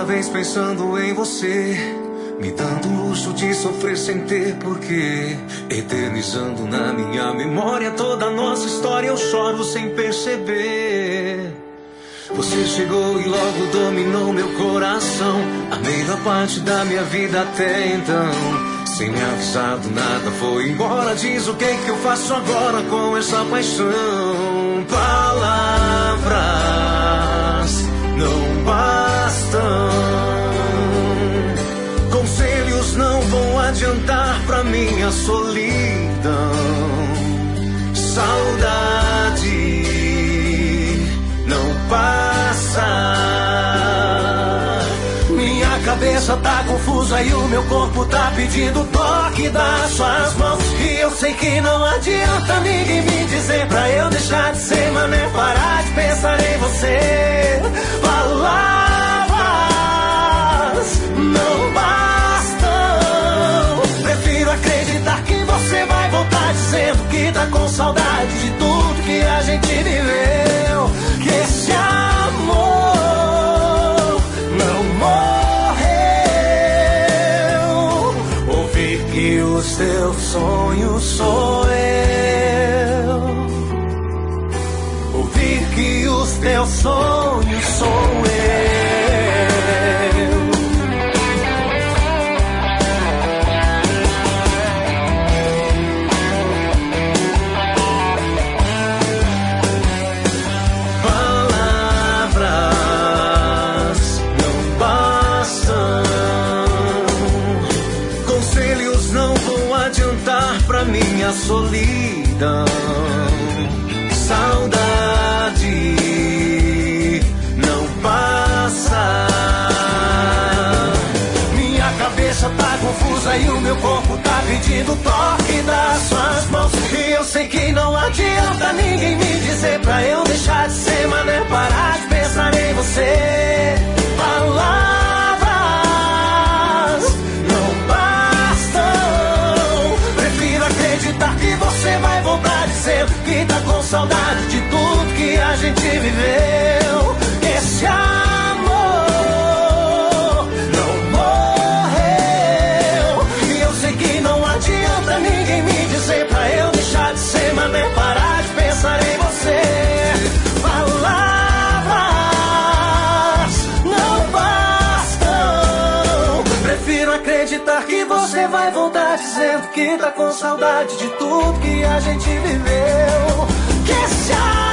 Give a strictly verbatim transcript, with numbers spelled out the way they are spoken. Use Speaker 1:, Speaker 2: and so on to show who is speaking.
Speaker 1: cada vez pensando em você, me dando o luxo de sofrer sem ter porquê, eternizando na minha memória toda a nossa história. Eu choro sem perceber. Você chegou e logo dominou meu coração, a melhor parte da minha vida até então. Sem me avisar do nada foi embora. Diz o que que eu faço agora com essa paixão. Palavras não bastam, conselhos não vão adiantar pra minha solidão. Saudade não passa. Minha cabeça tá confusa e o meu corpo tá pedindo o toque das suas mãos. E eu sei que não adianta ninguém me dizer pra eu deixar de ser mané, parar de pensar em você. Palavras não bastam. Prefiro acreditar que você vai voltar dizendo que tá com saudade de tudo que a gente viveu. Que esse amor não morreu. Ouvir que os teus sonhos sou eu. Ouvir que os teus sonhos sou eu. Minha solidão, saudade não passa. Minha cabeça tá confusa e o meu corpo tá pedindo o toque das suas mãos. E eu sei que não adianta ninguém me dizer pra eu deixar de ser mané, parar de pensar em você. Palavras não bastam. Prefiro acreditar que você vai voltar dizendo que tá com saudade de tudo que a gente viveu. Esse amor não morreu. E eu sei que não adianta ninguém me dizer pra eu deixar de ser mané, parar de pensar em você. Palavras não bastam. Prefiro acreditar que você vai voltar dizendo que tá com saudade de tudo que a gente viveu. Que esse